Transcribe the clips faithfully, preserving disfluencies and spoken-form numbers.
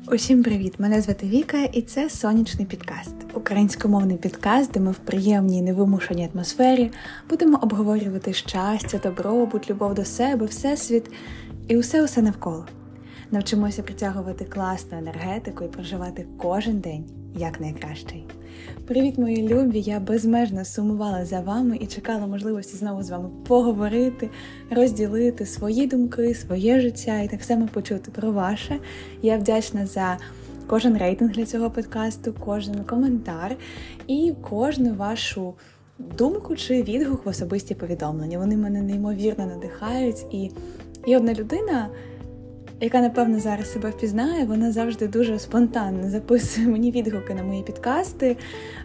Усім привіт! Мене звати Віка, і це сонячний підкаст. Українськомовний підкаст, де ми в приємній, невимушеній атмосфері будемо обговорювати щастя, добробут, любов до себе, всесвіт і усе-усе навколо. Навчимося притягувати класну енергетику і проживати кожен день як найкращий. Привіт, мої любі! Я безмежно сумувала за вами і чекала можливості знову з вами поговорити, розділити свої думки, своє життя і так само почути про ваше. Я вдячна за кожен рейтинг для цього подкасту, кожен коментар і кожну вашу думку чи відгук в особисті повідомлення. Вони мене неймовірно надихають. І є одна людина, яка, напевно, зараз себе впізнає, вона завжди дуже спонтанно записує мені відгуки на мої підкасти.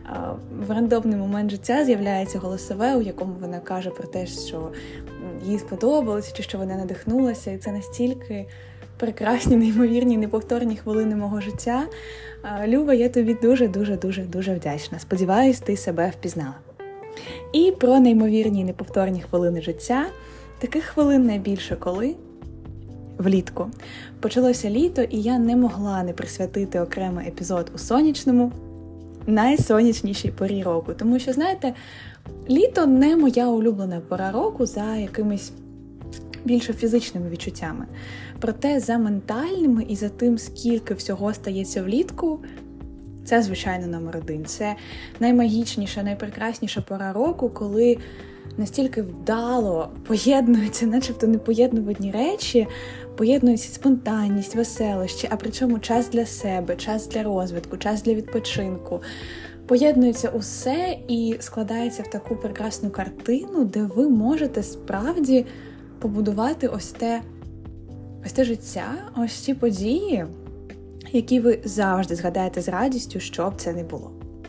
В рандомний момент життя з'являється голосове, у якому вона каже про те, що їй сподобалося, чи що вона надихнулася. І це настільки прекрасні, неймовірні, неповторні хвилини мого життя. Люба, я тобі дуже-дуже-дуже-дуже вдячна. Сподіваюсь, ти себе впізнала. І про неймовірні, неповторні хвилини життя. Таких хвилин найбільше коли? Влітку. Почалося літо, і я не могла не присвятити окремий епізод у сонячному, найсонячнішій порі року. Тому що, знаєте, літо не моя улюблена пора року за якимись більше фізичними відчуттями. Проте за ментальними і за тим, скільки всього стається влітку, це, звичайно, номер один. Це наймагічніша, найпрекрасніша пора року, коли настільки вдало поєднуються, начебто непоєднувані речі, поєднується спонтанність, веселощі, а причому час для себе, час для розвитку, час для відпочинку. Поєднується усе і складається в таку прекрасну картину, де ви можете справді побудувати ось те, ось те життя, ось ті події, які ви завжди згадаєте з радістю, що б це не було.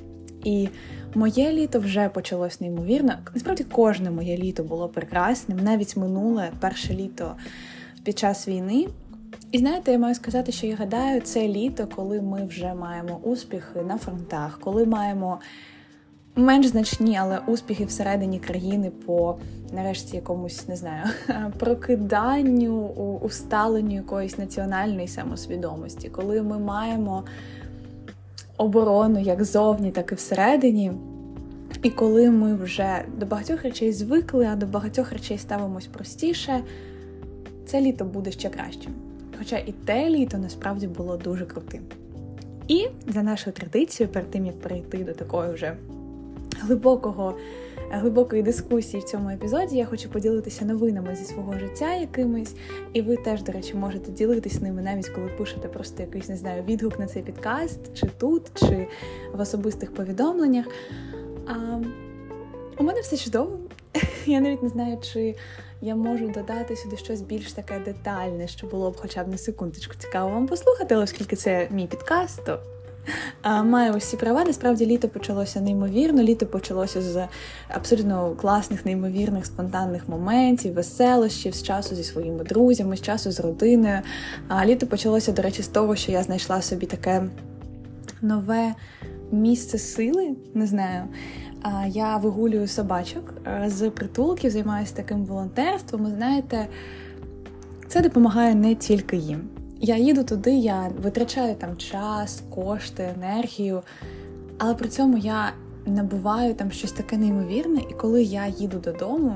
І моє літо вже почалось неймовірно. Насправді, кожне моє літо було прекрасним, навіть минуле, перше літо під час війни. І знаєте, я маю сказати, що я гадаю, це літо, коли ми вже маємо успіхи на фронтах, коли маємо менш значні, але успіхи всередині країни по, нарешті, якомусь, не знаю, прокиданню, усталенню якоїсь національної самосвідомості, коли ми маємо оборону як зовні, так і всередині. І коли ми вже до багатьох речей звикли, а до багатьох речей ставимось простіше, це літо буде ще кращим. Хоча і те літо насправді було дуже крутим. І за нашою традицією, перед тим, як перейти до такої вже глибокого, глибокої дискусії в цьому епізоді, я хочу поділитися новинами зі свого життя якимись. І ви теж, до речі, можете ділитись ними, навіть коли пишете просто якийсь, не знаю, відгук на цей підкаст, чи тут, чи в особистих повідомленнях. А, у мене все чудово. Я навіть не знаю, чи я можу додати сюди щось більш таке детальне, що було б хоча б на секундочку цікаво вам послухати, але оскільки це мій підкаст, то а, маю усі права. Насправді літо почалося неймовірно, літо почалося з абсолютно класних, неймовірних, спонтанних моментів, веселощів, з часу зі своїми друзями, з часу з родиною. А літо почалося, до речі, з того, що я знайшла собі таке нове місце сили, не знаю. Я вигулюю собачок з притулків, займаюся таким волонтерством. І знаєте, це допомагає не тільки їм. Я їду туди, я витрачаю там час, кошти, енергію, але при цьому я набуваю там щось таке неймовірне. І коли я їду додому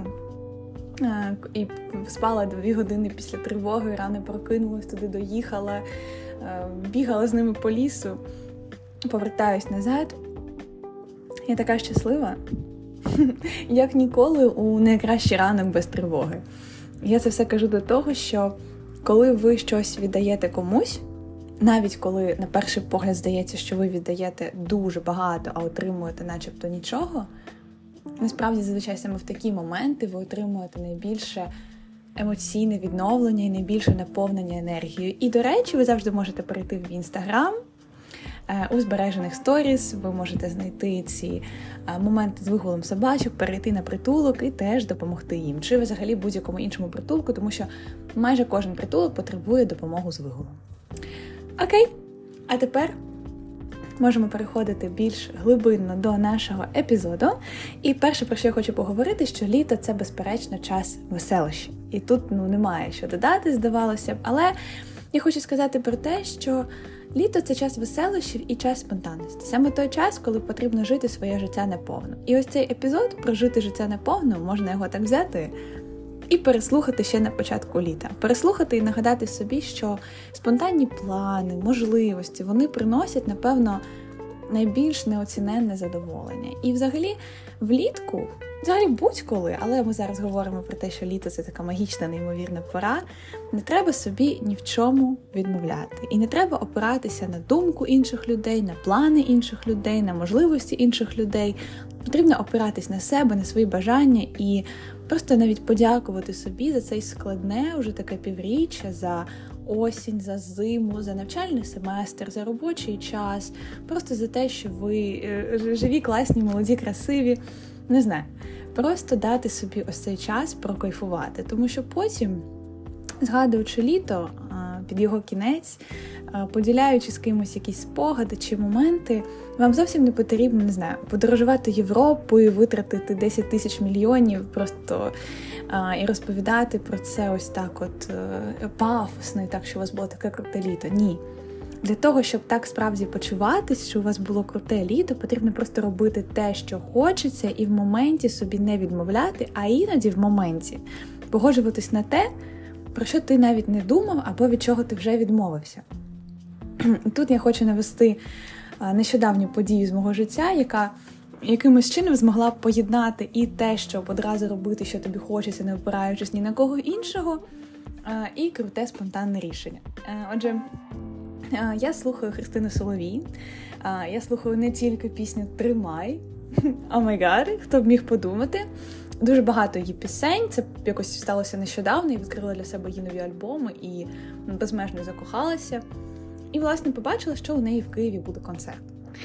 і спала дві години після тривоги, рано прокинулась, туди доїхала, бігала з ними по лісу, повертаюсь назад, я така щаслива, як ніколи у найкращий ранок без тривоги. Я це все кажу до того, що коли ви щось віддаєте комусь, навіть коли на перший погляд здається, що ви віддаєте дуже багато, а отримуєте начебто нічого, насправді, зазвичай, саме в такі моменти ви отримуєте найбільше емоційне відновлення і найбільше наповнення енергією. І, до речі, ви завжди можете перейти в Інстаграм, у збережених сторіс ви можете знайти ці моменти з вигулом собачок, перейти на притулок і теж допомогти їм. Чи взагалі будь-якому іншому притулку, тому що майже кожен притулок потребує допомоги з вигулом. Окей, а тепер можемо переходити більш глибинно до нашого епізоду. І перше, про що я хочу поговорити, що літо – це, безперечно, час веселощів. І тут ну, немає що додати, здавалося б. Але я хочу сказати про те, що Літо – це час веселощів і час спонтанності. Саме той час, коли потрібно жити своє життя наповну. І ось цей епізод про жити життя наповну, можна його так взяти і переслухати ще на початку літа. Переслухати і нагадати собі, що спонтанні плани, можливості, вони приносять, напевно, найбільш неоціненне задоволення. І взагалі влітку, взагалі будь-коли, але ми зараз говоримо про те, що літо – це така магічна, неймовірна пора, не треба собі ні в чому відмовляти. І не треба опиратися на думку інших людей, на плани інших людей, на можливості інших людей. Потрібно опиратись на себе, на свої бажання і просто навіть подякувати собі за цей складне, вже таке півріччя, за осінь, за зиму, за навчальний семестр, за робочий час, просто за те, що ви живі, класні, молоді, красиві. Не знаю, просто дати собі ось цей час прокайфувати, тому що потім, згадуючи літо, під його кінець, поділяючи з кимось якісь спогади чи моменти, вам зовсім не потрібно, не знаю, подорожувати Європою, витратити десять тисяч мільйонів просто а, і розповідати про це ось так от е, пафосно, і так, що у вас було таке круте літо. Ні. Для того, щоб так справді почуватись, що у вас було круте літо, потрібно просто робити те, що хочеться, і в моменті собі не відмовляти, а іноді в моменті погоджуватись на те, про що ти навіть не думав, або від чого ти вже відмовився. І тут я хочу навести нещодавню подію з мого життя, яка якимось чином змогла поєднати і те, щоб одразу робити, що тобі хочеться, не опираючись ні на кого іншого, і круте спонтанне рішення. Отже, я слухаю Христину Соловій, я слухаю не тільки пісню «Тримай», о май гад, хто б міг подумати. Дуже багато її пісень, це якось сталося нещодавно, я відкрила для себе її нові альбоми і безмежно закохалася. І, власне, побачила, що у неї в Києві буде концерт.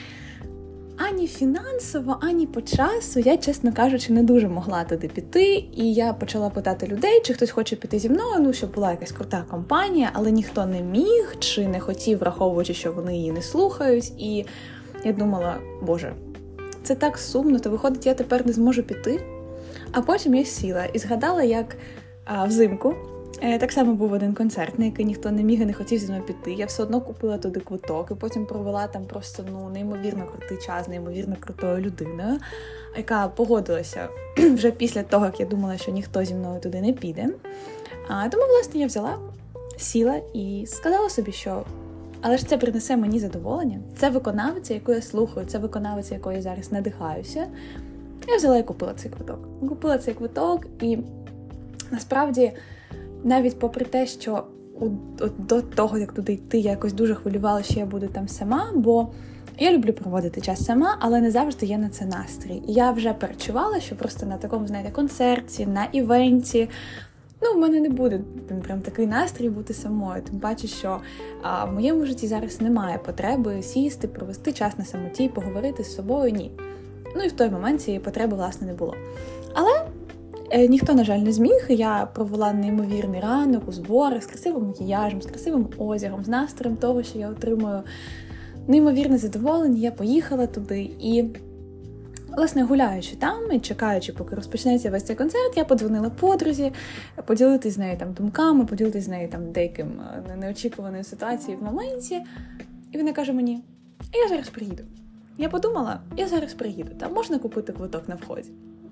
Ані фінансово, ані по часу я, чесно кажучи, не дуже могла туди піти. І я почала питати людей, чи хтось хоче піти зі мною, ну, щоб була якась крута компанія, але ніхто не міг, чи не хотів, враховуючи, що вони її не слухають. І я думала, боже, це так сумно, то виходить, я тепер не зможу піти. А потім я сіла і згадала, як а, взимку е, так само був один концерт, на який ніхто не міг і не хотів зі мною піти. Я все одно купила туди квиток і потім провела там просто ну, неймовірно крутий час, неймовірно крутою людиною, яка погодилася вже після того, як я думала, що ніхто зі мною туди не піде. А, тому, власне, я взяла, сіла і сказала собі, що але ж це принесе мені задоволення. Це виконавиця, яку я слухаю, це виконавиця, якою я зараз надихаюся. Я взяла і купила цей квиток. Купила цей квиток і насправді, навіть попри те, що от до того, як туди йти, я якось дуже хвилювала, що я буду там сама, бо я люблю проводити час сама, але не завжди є на це настрій. І я вже перечувала, що просто на такому, знаєте, концерті, на івенті, ну, в мене не буде прям такий настрій бути самою. Тим паче, що а, в моєму житті зараз немає потреби сісти, провести час на самоті, поговорити з собою, ні. Ну і в той момент цієї потреби, власне, не було. Але е, ніхто, на жаль, не зміг. Я провела неймовірний ранок у зборах з красивим макіяжем, з красивим одягом, з настроєм того, що я отримую неймовірне задоволення. Я поїхала туди і, власне, гуляючи там і чекаючи, поки розпочнеться весь цей концерт, я подзвонила подрузі, поділитись з нею там думками, поділитись з нею там деяким неочікуваною ситуацією в моменті. І вона каже мені, я зараз приїду. Я подумала, я зараз приїду, там можна купити квиток на вході.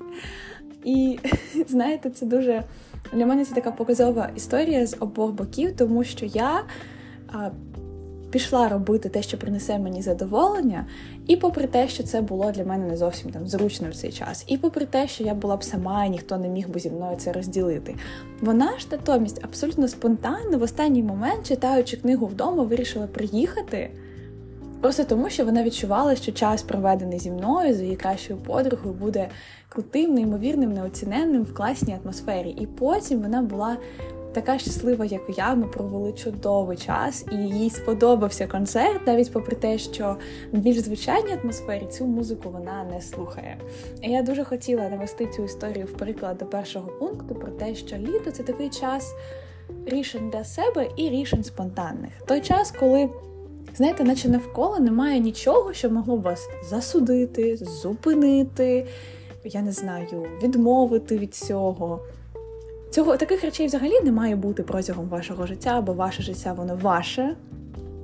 І, знаєте, це дуже, для мене це така показова історія з обох боків, тому що я а, пішла робити те, що принесе мені задоволення, і попри те, що це було для мене не зовсім там зручно в цей час, і попри те, що я була б сама, і ніхто не міг би зі мною це розділити. Вона ж натомість абсолютно спонтанно в останній момент, читаючи книгу вдома, вирішила приїхати, просто тому, що вона відчувала, що час, проведений зі мною, з її кращою подругою, буде крутим, неймовірним, неоціненним в класній атмосфері. І потім вона була така щаслива, як і я, ми провели чудовий час, і їй сподобався концерт, навіть попри те, що в більш звичайній атмосфері цю музику вона не слухає. І я дуже хотіла навести цю історію в приклад до першого пункту про те, що літо – це такий час рішень для себе і рішень спонтанних. Той час, коли, знаєте, наче навколо немає нічого, що могло б вас засудити, зупинити, я не знаю, відмовити від цього. Цього, таких речей взагалі не має бути протягом вашого життя, бо ваше життя, воно ваше.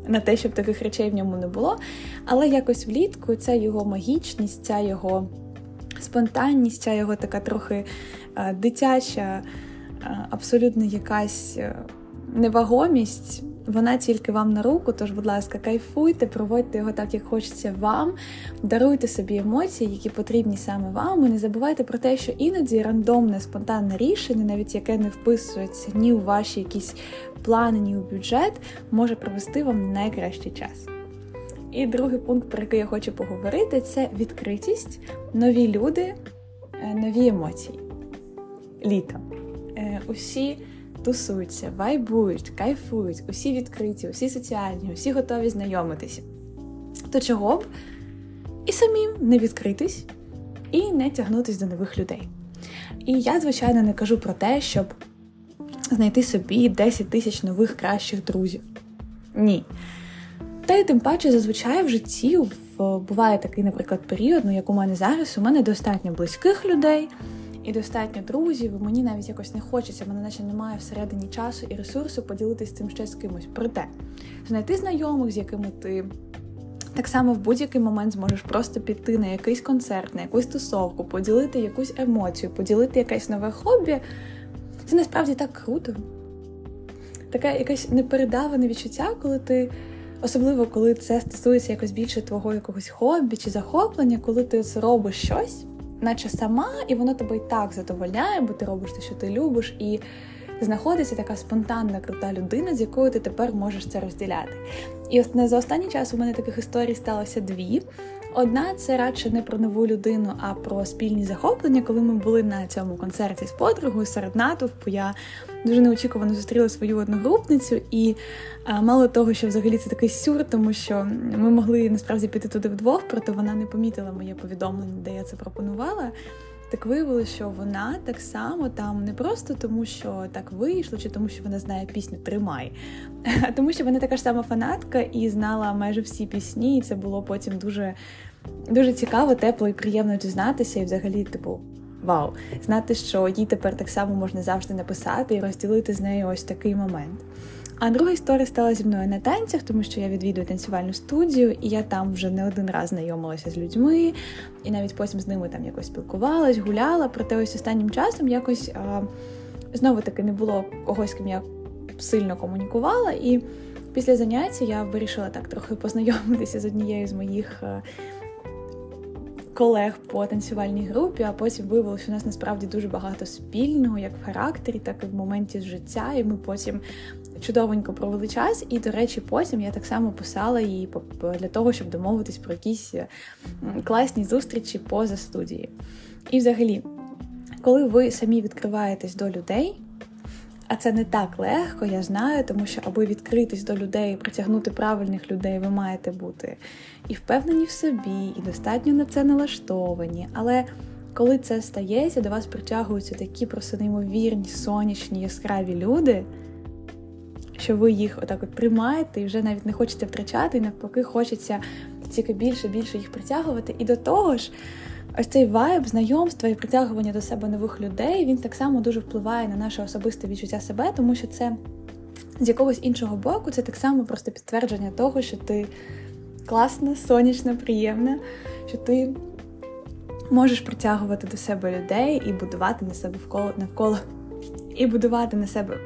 на те, щоб таких речей в ньому не було. Але якось влітку ця його магічність, ця його спонтанність, ця його така трохи а, дитяча, а, абсолютно якась а, невагомість, вона тільки вам на руку, тож, будь ласка, кайфуйте, проводьте його так, як хочеться вам, даруйте собі емоції, які потрібні саме вам, і не забувайте про те, що іноді рандомне, спонтанне рішення, навіть яке не вписується ні у ваші якісь плани, ні у бюджет, може провести вам найкращий час. І другий пункт, про який я хочу поговорити, це відкритість, нові люди, нові емоції. Літо. Усі тусуються, вайбують, кайфують, усі відкриті, усі соціальні, усі готові знайомитися. То чого б і самим не відкритись, і не тягнутись до нових людей. І я, звичайно, не кажу про те, щоб знайти собі десять тисяч нових кращих друзів. Ні. Та й тим паче, зазвичай в житті буває такий, наприклад, період, ну як у мене зараз, у мене достатньо близьких людей, і достатньо друзів, і мені навіть якось не хочеться, в мене наче немає всередині часу і ресурсу поділитись цим ще з кимось. Проте, знайти знайомих, з якими ти так само в будь-який момент зможеш просто піти на якийсь концерт, на якусь тусовку, поділити якусь емоцію, поділити якесь нове хобі, це насправді так круто. Таке якесь непередаване відчуття, коли ти, особливо коли це стосується якось більше твого якогось хобі чи захоплення, коли ти це робиш щось, наче сама, і воно тебе і так задовольняє, бо ти робиш те, що ти любиш, і знаходиться така спонтанна, крута людина, з якою ти тепер можеш це розділяти. І за останній час у мене таких історій сталося дві. Одна – це радше не про нову людину, а про спільні захоплення. Коли ми були на цьому концерті з подругою серед натовпу, я дуже неочікувано зустріла свою одногрупницю, і а, мало того, що взагалі це такий сюр, тому що ми могли насправді піти туди вдвох, проте вона не помітила моє повідомлення, де я це пропонувала. Так виявилося, що вона так само там не просто тому, що так вийшло, чи тому, що вона знає пісню «Тримай», а тому, що вона така ж сама фанатка і знала майже всі пісні, і це було потім дуже, дуже цікаво, тепло і приємно дізнатися, і взагалі, типу, вау, знати, що їй тепер так само можна завжди написати і розділити з нею ось такий момент. А друга історія стала зі мною на танцях, тому що я відвідую танцювальну студію, і я там вже не один раз знайомилася з людьми, і навіть потім з ними там якось спілкувалась, гуляла, проте ось останнім часом якось а, знову-таки не було когось, з ким я сильно комунікувала, і після заняття я вирішила так трохи познайомитися з однією з моїх а, колег по танцювальній групі, а потім виявилося, що у нас насправді дуже багато спільного, як в характері, так і в моменті життя, і ми потім чудовенько провели час, і, до речі, потім я так само писала їй для того, щоб домовитись про якісь класні зустрічі поза студією. І взагалі, коли ви самі відкриваєтесь до людей, а це не так легко, я знаю, тому що аби відкритись до людей і притягнути правильних людей, ви маєте бути і впевнені в собі, і достатньо на це налаштовані, але коли це стається, до вас притягуються такі просто неймовірні, сонячні, яскраві люди, що ви їх отак от приймаєте і вже навіть не хочете втрачати, і навпаки хочеться тільки більше-більше їх притягувати. І до того ж, ось цей вайб, знайомства і притягування до себе нових людей, він так само дуже впливає на наше особисте відчуття себе, тому що це з якогось іншого боку, це так само просто підтвердження того, що ти класна, сонячна, приємна, що ти можеш притягувати до себе людей і будувати на себе навколо, навколо і будувати на себе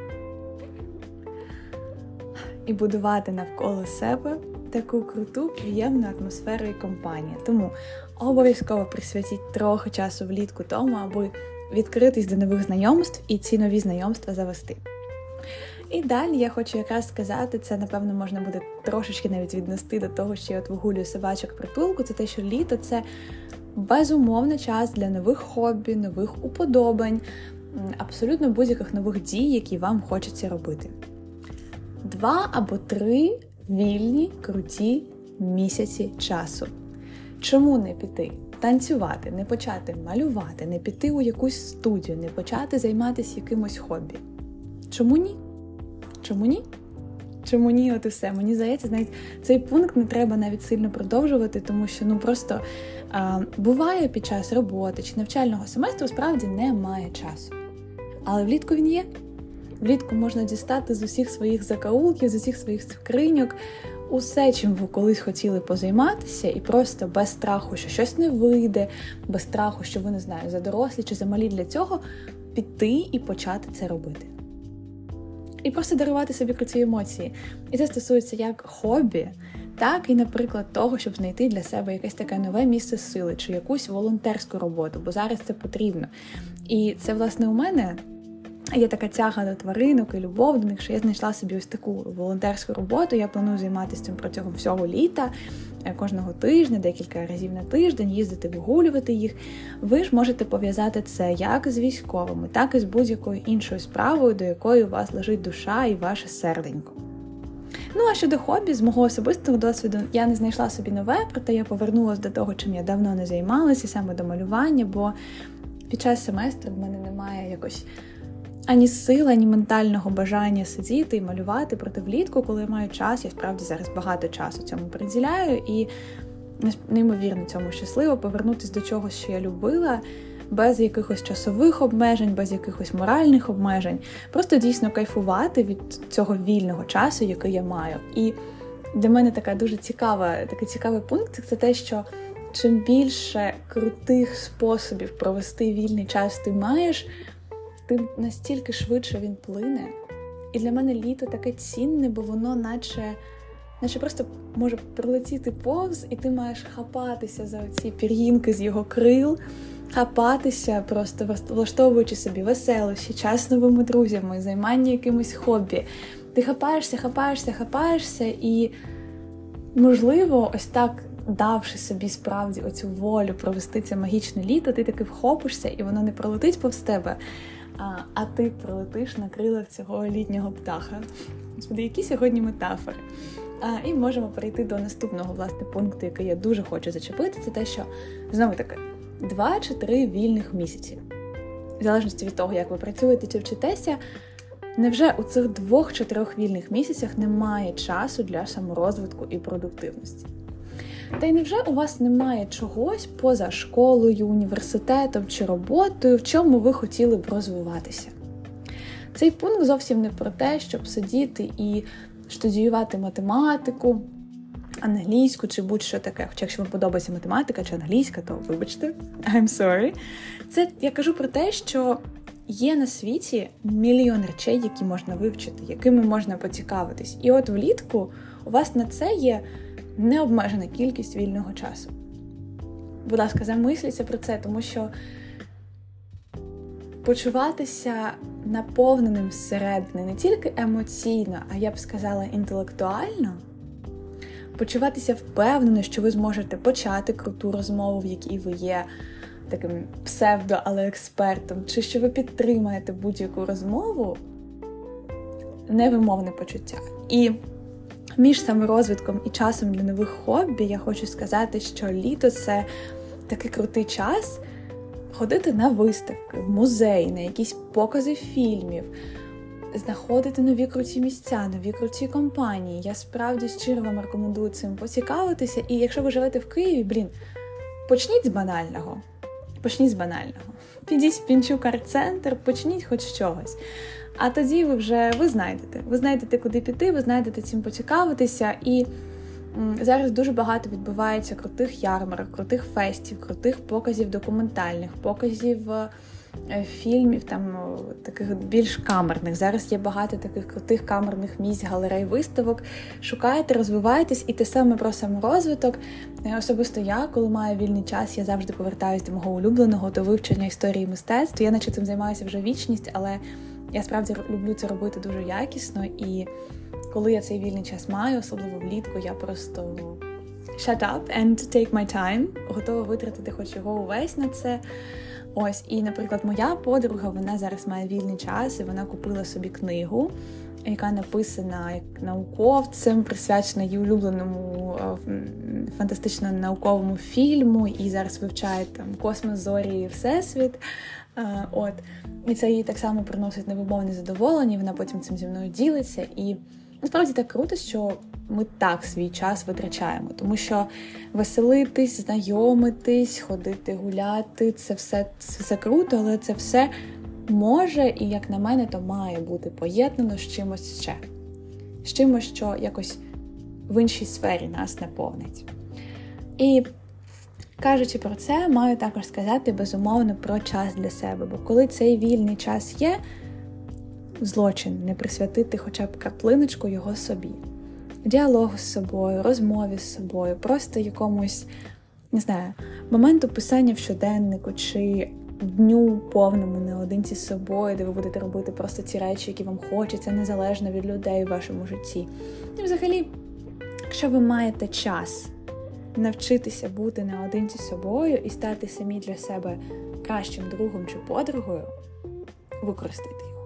і будувати навколо себе таку круту, приємну атмосферу і компанію. Тому обов'язково присвятіть трохи часу влітку тому, аби відкритись до нових знайомств і ці нові знайомства завести. І далі я хочу якраз сказати, це, напевно, можна буде трошечки навіть віднести до того, що я от вигулюю собачок притулку, це те, що літо – це безумовно час для нових хобі, нових уподобань, абсолютно будь-яких нових дій, які вам хочеться робити. Два або три вільні, круті місяці часу. Чому не піти танцювати, не почати малювати, не піти у якусь студію, не почати займатися якимось хобі? Чому ні? Чому ні? Чому ні? От і все. Мені здається, навіть цей пункт не треба навіть сильно продовжувати, тому що ну просто а, буває під час роботи чи навчального семестру справді немає часу. Але влітку він є. Влітку можна дістати з усіх своїх закаулків, з усіх своїх скриньок усе, чим ви колись хотіли позайматися, і просто без страху, що щось не вийде, без страху, що ви, не знаю, задорослі чи замалі для цього, піти і почати це робити. І просто дарувати собі круті емоції. І це стосується як хобі, так і, наприклад, того, щоб знайти для себе якесь таке нове місце сили чи якусь волонтерську роботу, бо зараз це потрібно. І це, власне, у мене є така тяга до тваринок і любов до них, що я знайшла собі ось таку волонтерську роботу. Я планую займатися цим протягом всього літа, кожного тижня, декілька разів на тиждень, їздити, вигулювати їх. Ви ж можете пов'язати це як з військовими, так і з будь-якою іншою справою, до якої у вас лежить душа і ваше серденько. Ну, а щодо хобі, з мого особистого досвіду, я не знайшла собі нове, проте я повернулася до того, чим я давно не займалася, саме до малювання, бо під час семестру в мене немає якось ані сили, ані ментального бажання сидіти і малювати, проте влітку, коли я маю час, я справді зараз багато часу цьому приділяю і неймовірно цьому щасливо повернутися до чогось, що я любила, без якихось часових обмежень, без якихось моральних обмежень, просто дійсно кайфувати від цього вільного часу, який я маю. І для мене така дуже цікава, такий цікавий пункт – це те, що чим більше крутих способів провести вільний час ти маєш, тим настільки швидше він плине. І для мене літо таке цінне, бо воно наче, наче просто може прилетіти повз, і ти маєш хапатися за ці пір'їнки з його крил, хапатися, просто влаштовуючи собі веселощі, час з новими друзями, займання якимось хобі. Ти хапаєшся, хапаєшся, хапаєшся, і, можливо, ось так, давши собі справді оцю волю провести це магічне літо, ти таки вхопишся, і воно не пролетить повз тебе, а, а ти пролетиш на крилах цього літнього птаха. Господи, які сьогодні метафори. А, і можемо перейти до наступного, власне, пункту, який я дуже хочу зачепити. Це те, що, знову таки, два чи три вільних місяці. В залежності від того, як ви працюєте чи вчитеся, невже у цих двох чи трьох вільних місяцях немає часу для саморозвитку і продуктивності? Та й невже у вас немає чогось поза школою, університетом чи роботою, в чому ви хотіли б розвиватися? Цей пункт зовсім не про те, щоб сидіти і студіювати математику, англійську чи будь-що таке. Хоча якщо вам подобається математика чи англійська, то вибачте, I'm sorry. Це я кажу про те, що є на світі мільйон речей, які можна вивчити, якими можна поцікавитись. І от влітку у вас на це є необмежена кількість вільного часу. Будь ласка, замисліться про це, тому що почуватися наповненим зсередини не тільки емоційно, а я б сказала інтелектуально, почуватися впевнено, що ви зможете почати круту розмову, в якій ви є таким псевдо, але експертом, чи що ви підтримаєте будь-яку розмову, невимовне почуття. І між саморозвитком і часом для нових хобі я хочу сказати, що літо – це такий крутий час ходити на виставки, в музеї, на якісь покази фільмів, знаходити нові круті місця, нові круті компанії. Я справді щиро вам рекомендую цим поцікавитися. І якщо ви живете в Києві, блін, почніть з банального. Почніть з банального. Підіть в Пінчук арт-центр, почніть хоч з чогось. А тоді ви вже, ви знайдете. Ви знайдете, куди піти, ви знайдете цим поцікавитися. І м, зараз дуже багато відбувається крутих ярмарок, крутих фестів, крутих показів документальних, показів е, фільмів, там таких більш камерних. Зараз є багато таких крутих камерних місць, галерей, виставок. Шукайте, розвивайтесь, і те саме про саморозвиток. Особисто я, коли маю вільний час, я завжди повертаюся до мого улюбленого, до вивчення історії мистецтва. Я наче цим займаюся вже вічність, але я справді люблю це робити дуже якісно, і коли я цей вільний час маю, особливо влітку, я просто shut up and take my time, готова витратити хоч його увесь на це. Ось, і, наприклад, моя подруга, вона зараз має вільний час, і вона купила собі книгу, яка написана як науковцем, присвячена її улюбленому фантастично науковому фільму, і зараз вивчає там космос, зорі і всесвіт. От. І це їй так само приносить невимовне задоволення, вона потім цим зі мною ділиться. І насправді так круто, що ми так свій час витрачаємо, тому що веселитись, знайомитись, ходити, гуляти, це все, це все круто, але це все може і, як на мене, то має бути поєднано з чимось ще. З чимось, що якось в іншій сфері нас наповнить. І кажучи про це, маю також сказати, безумовно, про час для себе. Бо коли цей вільний час є, злочин не присвятити хоча б краплиночку його собі. Діалогу з собою, розмові з собою, просто якомусь, не знаю, моменту писання в щоденнику чи дню повному наодинці з собою, де ви будете робити просто ті речі, які вам хочеться, незалежно від людей у вашому житті. І взагалі, якщо ви маєте час навчитися бути наодинці з собою і стати самі для себе кращим другом чи подругою, використайте його.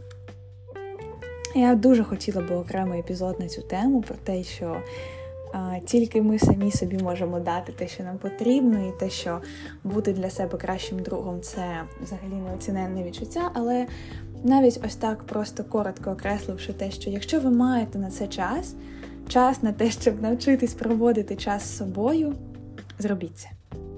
Я дуже хотіла би окремий епізод на цю тему, про те, що а, тільки ми самі собі можемо дати те, що нам потрібно, і те, що бути для себе кращим другом – це взагалі неоціненне відчуття, але навіть ось так просто коротко окресливши те, що якщо ви маєте на це час, час на те, щоб навчитись проводити час з собою, зробіть це.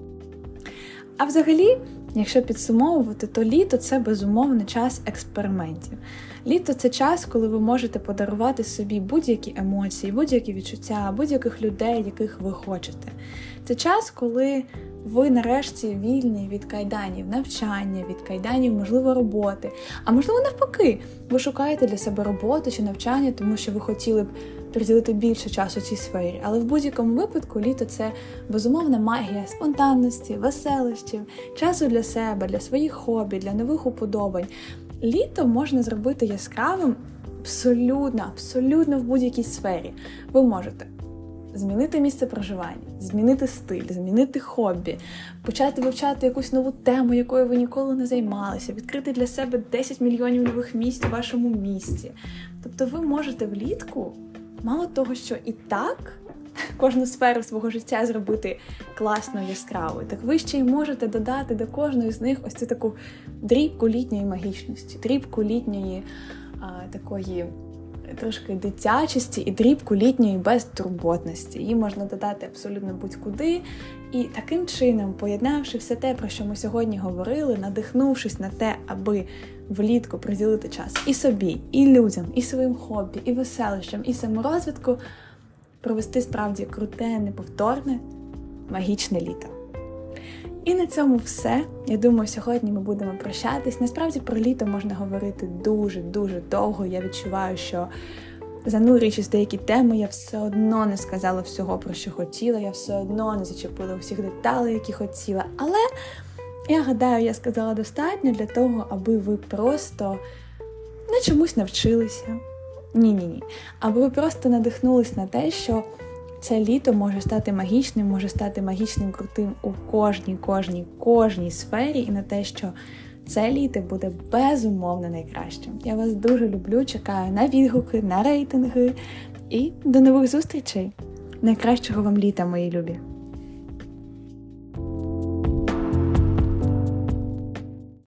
А взагалі, якщо підсумовувати, то літо – це, безумовно, час експериментів. Літо – це час, коли ви можете подарувати собі будь-які емоції, будь-які відчуття, будь-яких людей, яких ви хочете. Це час, коли ви нарешті вільні від кайданів навчання, від кайданів, можливо, роботи. А можливо, навпаки, ви шукаєте для себе роботу чи навчання, тому що ви хотіли б приділити більше часу цій сфері. Але в будь-якому випадку літо – це, безумовна, магія спонтанності, веселощів, часу для себе, для своїх хобі, для нових уподобань. Літо можна зробити яскравим абсолютно, абсолютно в будь-якій сфері. Ви можете змінити місце проживання, змінити стиль, змінити хобі, почати вивчати якусь нову тему, якою ви ніколи не займалися, відкрити для себе десять мільйонів нових місць у вашому місті. Тобто ви можете влітку, мало того, що і так кожну сферу свого життя зробити класно, яскравою, так ви ще й можете додати до кожної з них ось цю таку дрібку літньої магічності, дрібку літньої а, такої трошки дитячості і дрібку літньої безтурботності. Її можна додати абсолютно будь-куди. І таким чином, поєднавши все те, про що ми сьогодні говорили, надихнувшись на те, аби влітку приділити час і собі, і людям, і своїм хобі, і веселищам, і саморозвитку, провести справді круте, неповторне, магічне літо. І на цьому все. Я думаю, сьогодні ми будемо прощатись. Насправді про літо можна говорити дуже-дуже довго. Я відчуваю, що занурюючись в деякі теми, я все одно не сказала всього, про що хотіла, я все одно не зачепила всіх деталей, які хотіла. Але я гадаю, я сказала достатньо для того, аби ви просто на чомусь навчилися. Ні-ні-ні. Аби ви просто надихнулись на те, що це літо може стати магічним, може стати магічним, крутим у кожній, кожній, кожній сфері, і на те, що це літо буде безумовно найкращим. Я вас дуже люблю, чекаю на відгуки, на рейтинги і до нових зустрічей. Найкращого вам літа, мої любі!